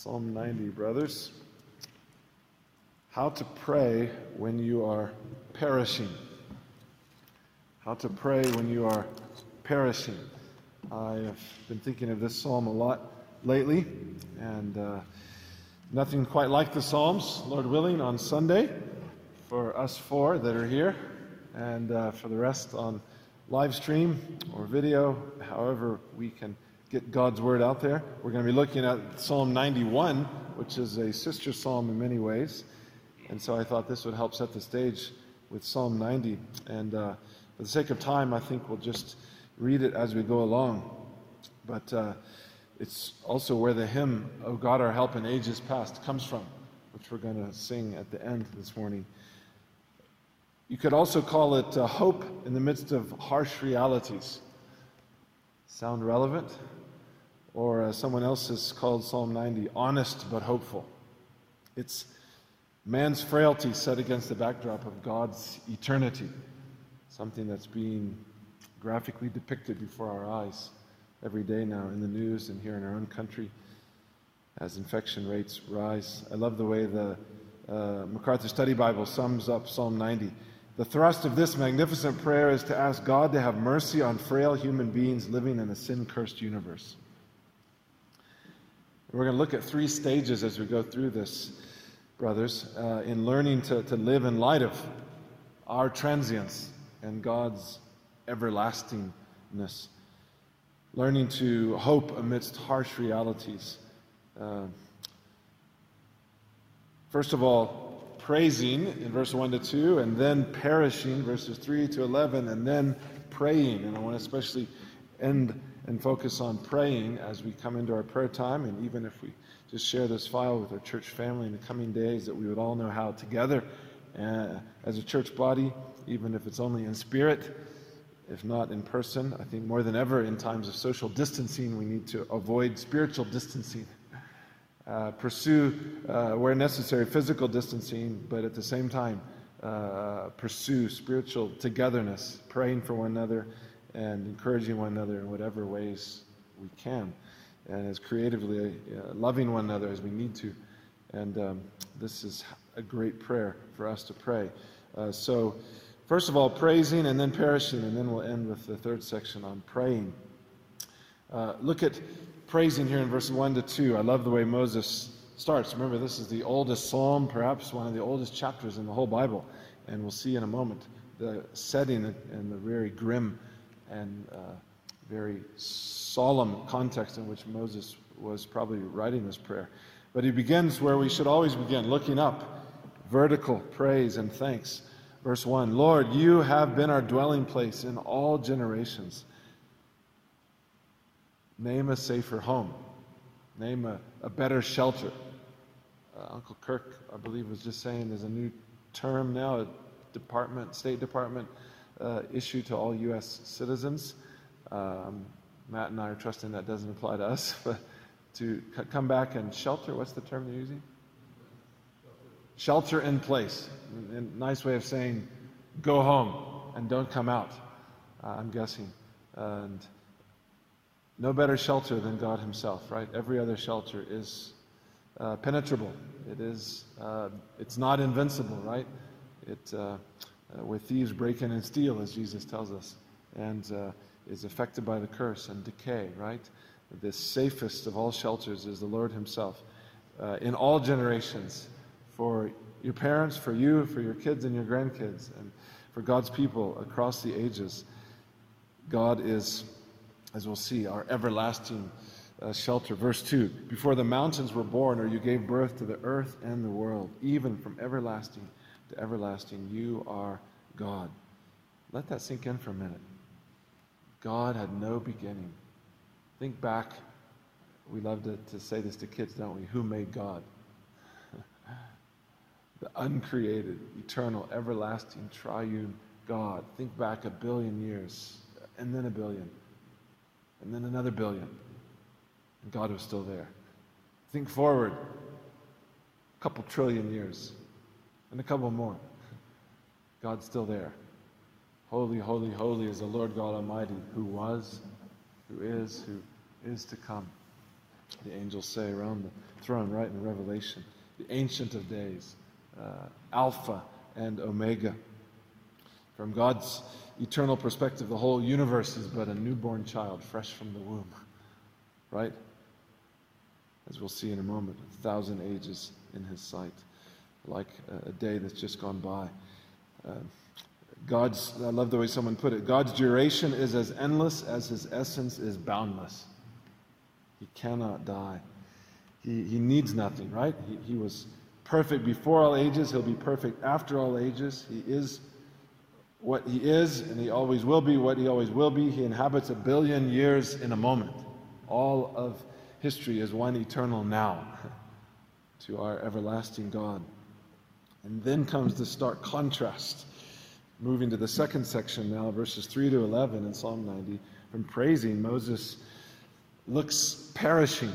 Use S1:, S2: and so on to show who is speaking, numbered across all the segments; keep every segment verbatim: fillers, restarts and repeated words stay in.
S1: Psalm ninety, brothers. How to pray when you are perishing. How to pray when you are perishing. I have been thinking of this psalm a lot lately, and uh, nothing quite like the Psalms, Lord willing, on Sunday for us four that are here, and uh, for the rest on live stream or video, however we can get God's word out there. We're going to be looking at Psalm ninety-one, which is a sister psalm in many ways, and so I thought this would help set the stage with Psalm ninety, and uh, for the sake of time, I think we'll just read it as we go along. But uh, it's also where the hymn, "O God, our help in ages past," comes from, which we're going to sing at the end this morning. You could also call it uh, hope in the midst of harsh realities. Sound relevant? Or uh, someone else has called Psalm ninety honest but hopeful. It's man's frailty set against the backdrop of God's eternity, something that's being graphically depicted before our eyes every day now in the news and here in our own country as infection rates rise. I love the way the uh, MacArthur Study Bible sums up Psalm ninety. The thrust of this magnificent prayer is to ask God to have mercy on frail human beings living in a sin-cursed universe. We're going to look at three stages as we go through this, brothers, uh, in learning to, to live in light of our transience and God's everlastingness. Learning to hope amidst harsh realities. Uh, first of all, praising in verse one to two, and then perishing, verses three to eleven, and then praying. And I want to especially end and focus on praying as we come into our prayer time, and even if we just share this file with our church family in the coming days, that we would all know how together uh, as a church body, even if it's only in spirit, if not in person. I think more than ever in times of social distancing, we need to avoid spiritual distancing. Uh, pursue, uh, where necessary, physical distancing, but at the same time, uh, pursue spiritual togetherness, praying for one another and encouraging one another in whatever ways we can, and as creatively uh, loving one another as we need to. And um, this is a great prayer for us to pray. Uh, so, first of all, praising and then perishing, and then we'll end with the third section on praying. Uh, look at praising here in verses one to two. I love the way Moses starts. Remember, this is the oldest psalm, perhaps one of the oldest chapters in the whole Bible. And we'll see in a moment the setting and the very grim and uh, very solemn context in which Moses was probably writing this prayer. But he begins where we should always begin, looking up, vertical praise and thanks. Verse one, Lord, you have been our dwelling place in all generations. Name a safer home. Name a, a better shelter. Uh, Uncle Kirk, I believe, was just saying there's a new term now, a department, State Department uh, issue to all U S citizens. Um, Matt and I are trusting that doesn't apply to us, but to c- come back and shelter, what's the term they're using? Shelter in place. A nice way of saying go home and don't come out, uh, I'm guessing. And no better shelter than God himself, right? Every other shelter is uh, penetrable. It is, uh, it's not invincible, right? It, uh, uh, where thieves break in and steal, as Jesus tells us, and uh, is affected by the curse and decay, right? The safest of all shelters is the Lord himself. Uh, in all generations, for your parents, for you, for your kids and your grandkids, and for God's people across the ages, God is, as we'll see, our everlasting uh, shelter. Verse two, before the mountains were born, or you gave birth to the earth and the world, even from everlasting to everlasting, you are God. Let that sink in for a minute. God had no beginning. Think back. We love to, to say this to kids, don't we? Who made God? The uncreated, eternal, everlasting, triune God. Think back a billion years, and then a billion. And then another billion. And God was still there. Think forward a couple trillion years. And a couple more. God's still there. Holy, holy, holy is the Lord God Almighty, who was, who is, who is to come. the angels say around the throne, right, in Revelation. The Ancient of Days, uh, Alpha and Omega. From God's eternal perspective, the whole universe is but a newborn child, fresh from the womb, right? As we'll see in a moment, a thousand ages in his sight, like a, a day that's just gone by. Uh, God's, I love the way someone put it, God's duration is as endless as his essence is boundless. He cannot die. He, he needs nothing, right? He, he was perfect before all ages. He'll be perfect after all ages. He is what he is, and he always will be what he always will be. He inhabits a billion years in a moment. All of history is one eternal now to our everlasting God. And then comes the stark contrast. Moving to the second section now, verses three to eleven in Psalm ninety. From praising, Moses looks perishing,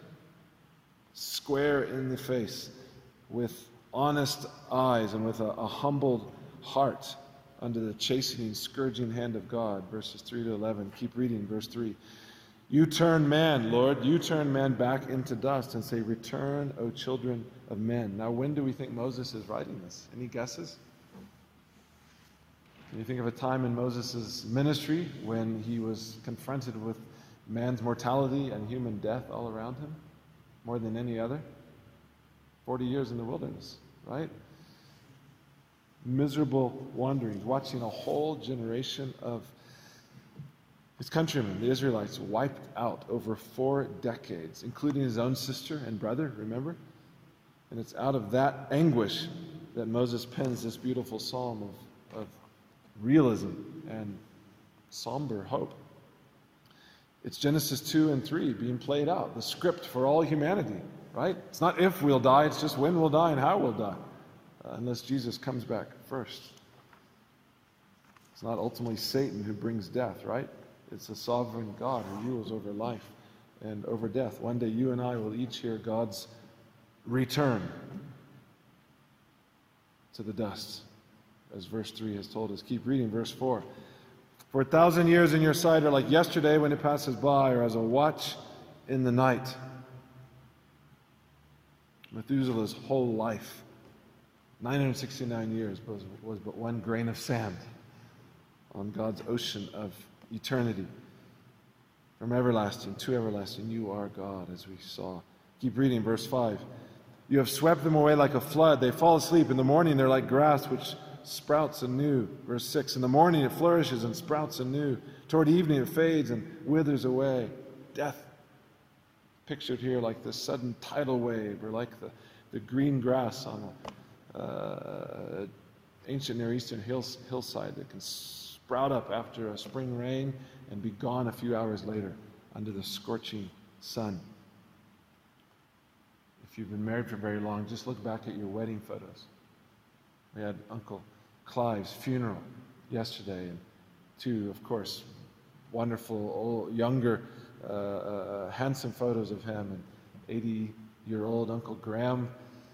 S1: square in the face, with honest eyes and with a, a humbled heart under the chastening, scourging hand of God. Verses three to eleven. Keep reading, verse three. You turn man, Lord, you turn man back into dust and say, return, O children of men. Now, when do we think Moses is writing this? Any guesses? Can you think of a time in Moses' ministry when he was confronted with man's mortality and human death all around him, more than any other? Forty years in the wilderness, right? Miserable wanderings, watching a whole generation of his countrymen, the Israelites, wiped out over four decades, including his own sister and brother, remember? And it's out of that anguish that Moses pens this beautiful psalm of, of realism and somber hope. It's Genesis two and three being played out, the script for all humanity, right? It's not if we'll die, it's just when we'll die and how we'll die, uh, unless Jesus comes back first. It's not ultimately Satan who brings death, right? It's the sovereign God who rules over life and over death. One day you and I will each hear God's return to the dust, as verse three has told us. Keep reading, verse four. For a thousand years in your sight are like yesterday when it passes by, or as a watch in the night. Methuselah's whole life, nine hundred sixty-nine years, was, was but one grain of sand on God's ocean of eternity. From everlasting to everlasting, you are God, as we saw. Keep reading, verse five. You have swept them away like a flood. They fall asleep. In the morning, they're like grass which sprouts anew. Verse six. In the morning, it flourishes and sprouts anew. Toward evening, it fades and withers away. Death, pictured here like the sudden tidal wave, or like the, the green grass on a uh, ancient Near Eastern hills, hillside that can sprout up after a spring rain and be gone a few hours later under the scorching sun. If you've been married for very long, just look back at your wedding photos. We had Uncle Clive's funeral yesterday, and two, of course, wonderful, old, younger, uh, uh, handsome photos of him, and eighty-year-old Uncle Graham,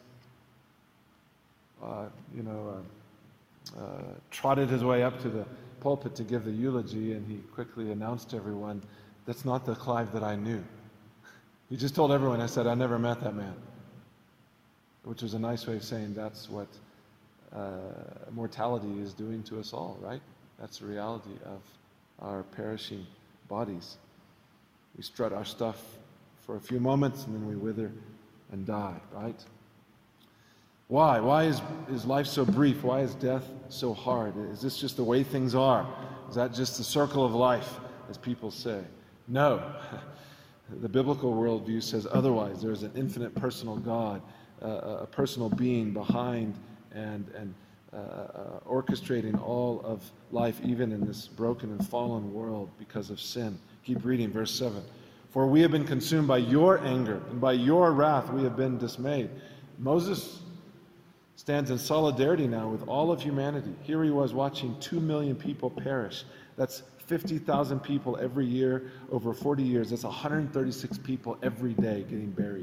S1: uh, you know, uh, uh, trotted his way up to the pulpit to give the eulogy, and he quickly announced to everyone, that's not the Clive that I knew. He just told everyone, I said, I never met that man. Which was a nice way of saying that's what uh, mortality is doing to us all, right? That's the reality of our perishing bodies. We strut our stuff for a few moments and then we wither and die, right? Why? Why is, is life so brief? Why is death so hard? Is this just the way things are? Is that just the circle of life, as people say? No. The biblical worldview says otherwise. There is an infinite personal God, uh, a personal being behind and, and uh, uh, orchestrating all of life, even in this broken and fallen world because of sin. Keep reading, verse seven. For we have been consumed by your anger, and by your wrath we have been dismayed. Moses stands in solidarity now with all of humanity. Here he was watching two million people perish. That's fifty thousand people every year over forty years. That's one hundred thirty-six people every day getting buried.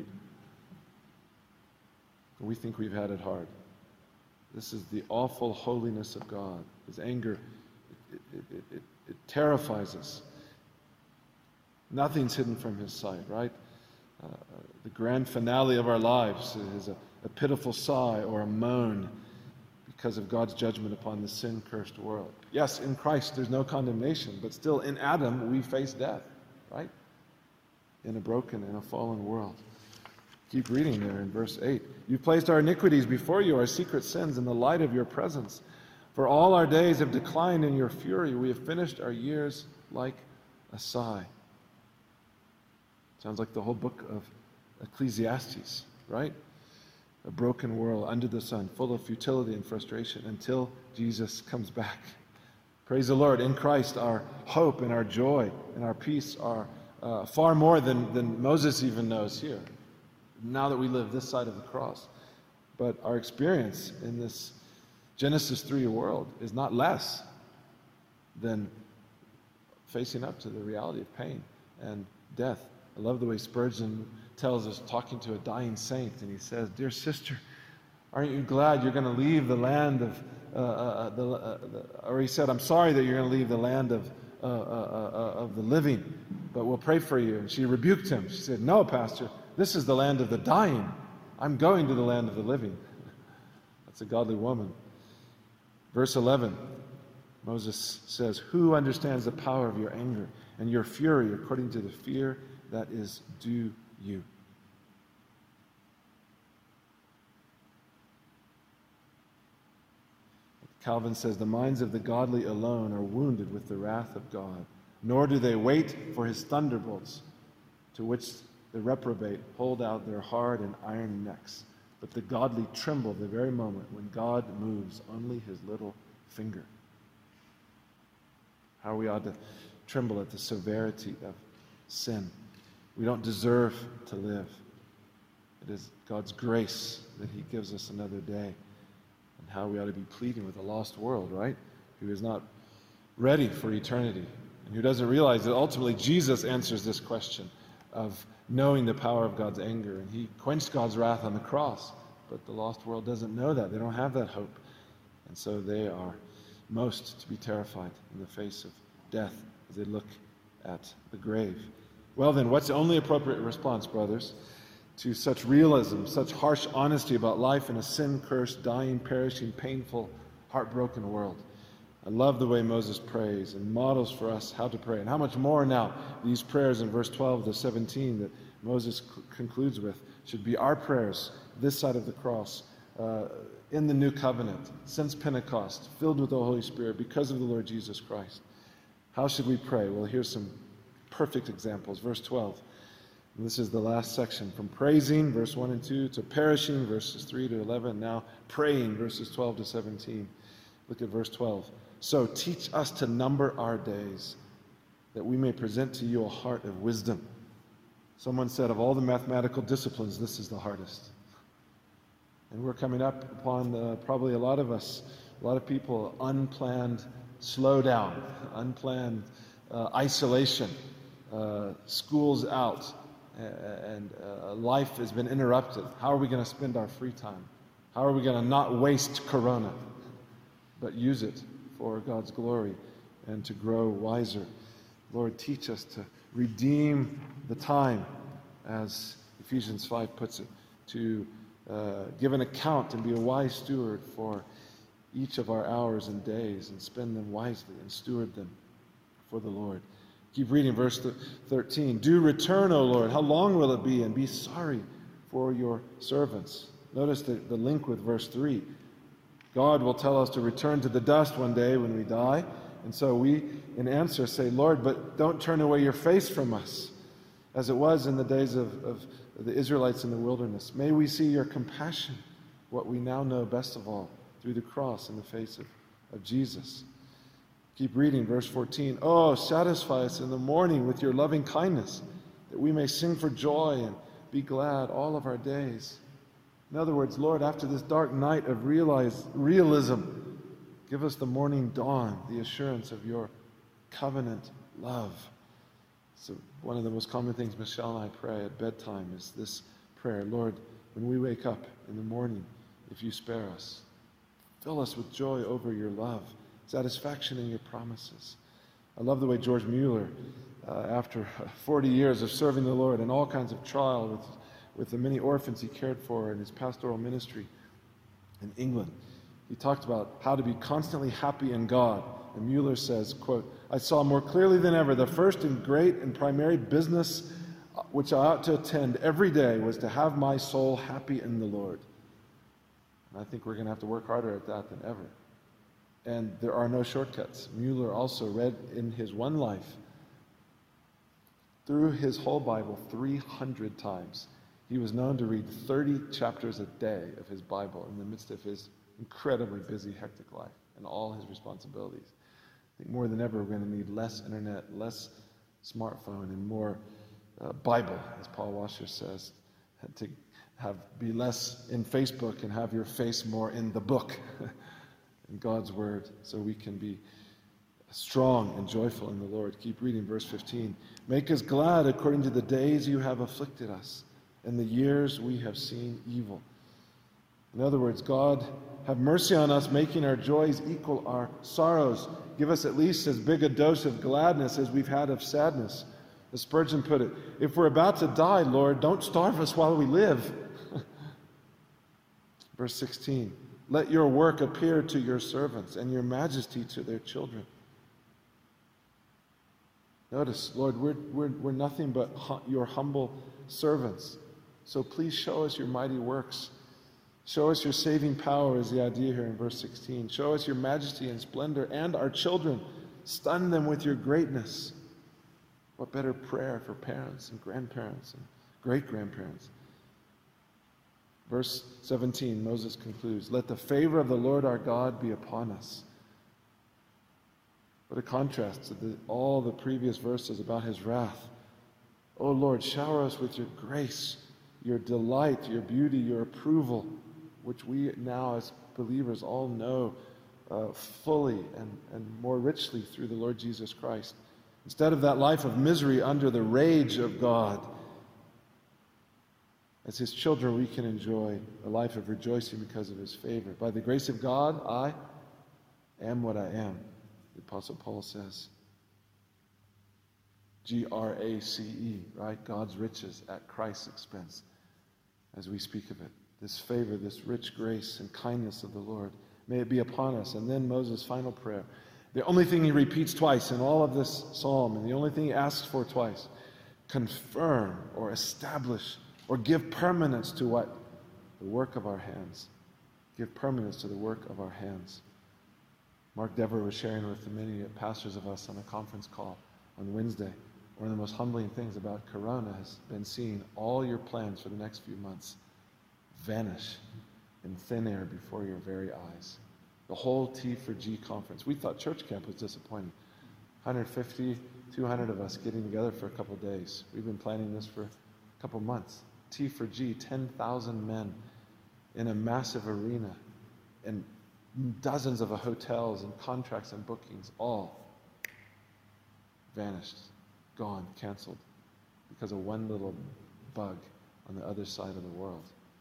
S1: We think we've had it hard. This is the awful holiness of God. His anger, it, it, it, it terrifies us. Nothing's hidden from his sight, right? uh, the grand finale of our lives is a, a pitiful sigh or a moan because of God's judgment upon the sin-cursed world. Yes, in Christ there's no condemnation, but still in Adam we face death, right? In a broken and a fallen world. Keep reading there in verse eight. You've placed our iniquities before you, our secret sins, in the light of your presence. For all our days have declined in your fury. We have finished our years like a sigh. Sounds like the whole book of Ecclesiastes, right? A broken world under the sun, full of futility and frustration until Jesus comes back. Praise the Lord. In Christ, our hope and our joy and our peace are uh, far more than, than Moses even knows here, now that we live this side of the cross. But our experience in this Genesis three world is not less than facing up to the reality of pain and death. I love the way Spurgeon tells us, talking to a dying saint, and he says, "Dear sister, aren't you glad you're going to leave the land of, uh, uh, the, uh, the, or he said, I'm sorry that you're going to leave the land of, uh, uh, uh, of the living, but we'll pray for you." And she rebuked him. She said, "No, Pastor, this is the land of the dying. I'm going to the land of the living." That's a godly woman. Verse eleven, Moses says, "Who understands the power of your anger and your fury according to the fear that is due you?" Calvin says, "The minds of the godly alone are wounded with the wrath of God, nor do they wait for his thunderbolts, to which the reprobate hold out their hard and iron necks. But the godly tremble the very moment when God moves only his little finger." How we ought to tremble at the severity of sin. We don't deserve to live. It is God's grace that he gives us another day. And how we ought to be pleading with a lost world, right? Who is not ready for eternity, and who doesn't realize that ultimately Jesus answers this question of knowing the power of God's anger. And he quenched God's wrath on the cross, but the lost world doesn't know that. They don't have that hope. And so they are most to be terrified in the face of death as they look at the grave. Well then, what's the only appropriate response, brothers, to such realism, such harsh honesty about life in a sin-cursed, dying, perishing, painful, heartbroken world? I love the way Moses prays and models for us how to pray. And how much more now these prayers in verse twelve to seventeen that Moses c- concludes with should be our prayers this side of the cross, uh, in the new covenant, since Pentecost, filled with the Holy Spirit because of the Lord Jesus Christ. How should we pray? Well, here's some perfect examples. Verse twelve. And this is the last section. From praising, verse one and two, to perishing, verses three to eleven. Now praying, verses twelve to seventeen. Look at verse twelve. "So teach us to number our days, that we may present to you a heart of wisdom." Someone said, of all the mathematical disciplines, this is the hardest. And we're coming up upon, uh, probably a lot of us, a lot of people, unplanned slowdown, unplanned uh, isolation, uh, school's out, and uh, life has been interrupted. How are we going to spend our free time? How are we going to not waste Corona, but use it for God's glory and to grow wiser? Lord, teach us to redeem the time, as Ephesians five puts it, to uh, give an account and be a wise steward for each of our hours and days, and spend them wisely and steward them for the Lord. Keep reading verse thirteen. "Do return, O Lord. How long will it be? And be sorry for your servants." Notice the, the link with verse three. God will tell us to return to the dust one day when we die. And so we, in answer, say, "Lord, but don't turn away your face from us, as it was in the days of, of the Israelites in the wilderness. May we see your compassion, what we now know best of all, through the cross in the face of, of Jesus." Keep reading, verse fourteen. "Oh, satisfy us in the morning with your loving kindness, that we may sing for joy and be glad all of our days." In other words, Lord, after this dark night of realize, realism, give us the morning dawn, the assurance of your covenant love. So one of the most common things Michelle and I pray at bedtime is this prayer: Lord, when we wake up in the morning, if you spare us, fill us with joy over your love, satisfaction in your promises. I love the way George Mueller, uh, after forty years of serving the Lord and all kinds of trial with, with the many orphans he cared for in his pastoral ministry in England, he talked about how to be constantly happy in God. And Mueller says, quote, "I saw more clearly than ever the first and great and primary business which I ought to attend every day was to have my soul happy in the Lord." And I think we're going to have to work harder at that than ever. And there are no shortcuts. Mueller also read in his one life, through his whole Bible, three hundred times. He was known to read thirty chapters a day of his Bible in the midst of his incredibly busy, hectic life and all his responsibilities. I think more than ever, we're going to need less internet, less smartphone, and more uh, Bible, as Paul Washer says, to have be less in Facebook and have your face more in the book, in God's Word, so we can be strong and joyful in the Lord. Keep reading verse fifteen. "Make us glad according to the days you have afflicted us, and the years we have seen evil." In other words, God, have mercy on us, making our joys equal our sorrows. Give us at least as big a dose of gladness as we've had of sadness. As Spurgeon put it, "If we're about to die, Lord, don't starve us while we live." Verse sixteen, "Let your work appear to your servants and your majesty to their children." Notice, Lord, we're, we're, we're nothing but hu- your humble servants. So please show us your mighty works. Show us your saving power is the idea here in verse sixteen. Show us your majesty and splendor, and our children. Stun them with your greatness. What better prayer for parents and grandparents and great-grandparents? Verse seventeen, Moses concludes, "Let the favor of the Lord our God be upon us." What a contrast to the, all the previous verses about his wrath. "O Lord, shower us with your grace, your delight, your beauty, your approval," which we now as believers all know uh, fully and, and more richly through the Lord Jesus Christ. Instead of that life of misery under the rage of God, as his children we can enjoy a life of rejoicing because of his favor. By the grace of God, I am what I am, the Apostle Paul says. G R A C E, right? God's riches at Christ's expense, as we speak of it. This favor, this rich grace and kindness of the Lord, may it be upon us. And then Moses' final prayer. The only thing he repeats twice in all of this psalm, and the only thing he asks for twice, confirm or establish or give permanence to what? The work of our hands. Give permanence to the work of our hands. Mark Dever was sharing with the many pastors of us on a conference call on Wednesday. One of the most humbling things about Corona has been seeing all your plans for the next few months vanish in thin air before your very eyes. The whole T for G conference. We thought church camp was disappointing. one hundred fifty, two hundred of us getting together for a couple of days. We've been planning this for a couple of months. T for G, ten thousand men in a massive arena and dozens of hotels and contracts and bookings, all vanished, gone, canceled, because of one little bug on the other side of the world.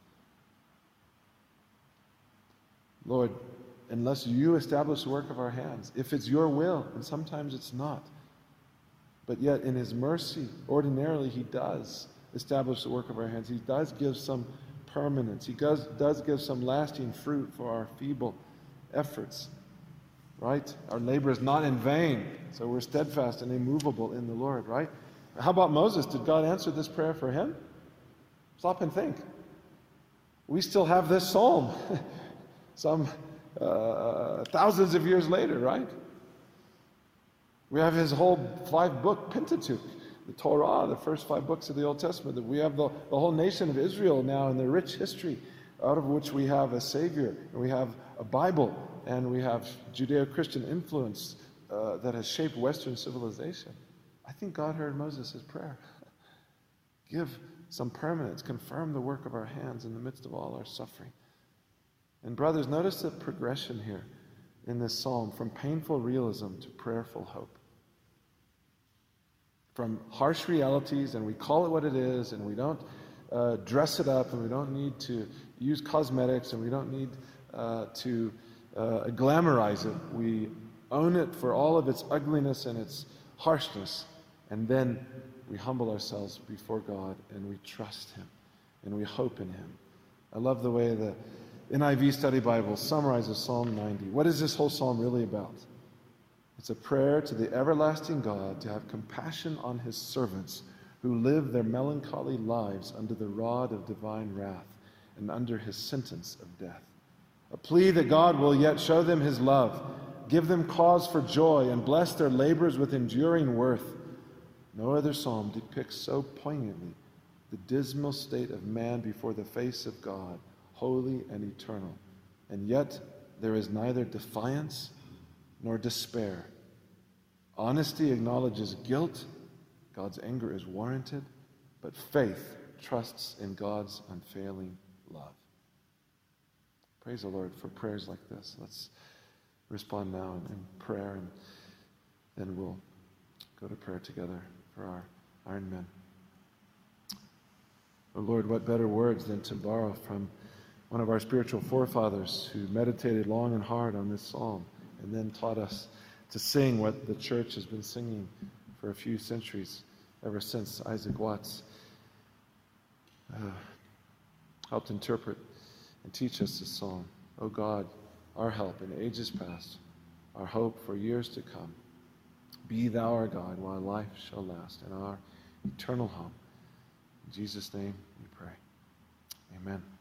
S1: Lord, unless you establish the work of our hands, if it's your will, and sometimes it's not, but yet in his mercy, ordinarily he does establish the work of our hands. He does give some permanence. He does, does give some lasting fruit for our feeble efforts, right? Our labor is not in vain, so we're steadfast and immovable in the Lord, right? How about Moses? Did God answer this prayer for him? Stop and think. We still have this psalm some uh, thousands of years later, right? We have his whole five-book Pentateuch, the Torah, the first five books of the Old Testament. That we have the, the whole nation of Israel now in the rich history, out of which we have a Savior, and we have a Bible, and we have Judeo-Christian influence uh, that has shaped Western civilization. I think God heard Moses' prayer. Give some permanence, confirm the work of our hands in the midst of all our suffering. And brothers, notice the progression here in this psalm from painful realism to prayerful hope. From harsh realities, and we call it what it is, and we don't uh, dress it up, and we don't need to use cosmetics, and we don't need uh, to uh, glamorize it. We own it for all of its ugliness and its harshness, and then we humble ourselves before God and we trust him and we hope in him. I love the way the N I V Study Bible summarizes Psalm ninety. What is this whole psalm really about? It's a prayer to the everlasting God to have compassion on his servants who live their melancholy lives under the rod of divine wrath and under his sentence of death. A plea that God will yet show them his love, give them cause for joy, and bless their labors with enduring worth. No other psalm depicts so poignantly the dismal state of man before the face of God, holy and eternal. And yet there is neither defiance nor despair. Honesty acknowledges guilt. God's anger is warranted, but faith trusts in God's unfailing love. Praise the Lord for prayers like this. Let's respond now in, in prayer, and then we'll go to prayer together for our Iron Men. Oh Lord, what better words than to borrow from one of our spiritual forefathers who meditated long and hard on this psalm and then taught us to sing what the church has been singing for a few centuries, ever since Isaac Watts uh, helped interpret and teach us this song. O God, our help in ages past, our hope for years to come, be thou our God while life shall last, and our eternal home. In Jesus' name we pray. Amen.